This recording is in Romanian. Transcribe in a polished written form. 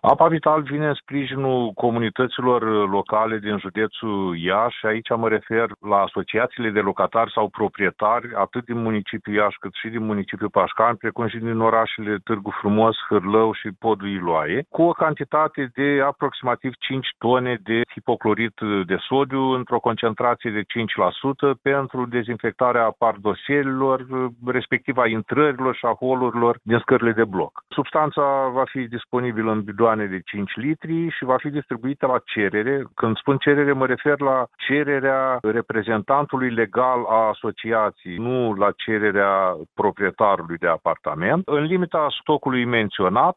Apa Vital vine în sprijinul comunităților locale din județul Iași. Aici mă refer la asociațiile de locatari sau proprietari, atât din municipiul Iași cât și din municipiul Pașcani, precum și din orașele Târgu Frumos, Hârlău și Podul Iloaie, cu o cantitate de aproximativ 5 tone de hipoclorit de sodiu într-o concentrație de 5% pentru dezinfectarea pardosierilor, respectiv a intrărilor și a holurilor din scările de bloc. Substanța va fi disponibilă în bidoane de 5 litri și va fi distribuită la cerere. Când spun cerere, mă refer la cererea reprezentantului legal a asociației, nu la cererea proprietarului de apartament, în limita stocului menționat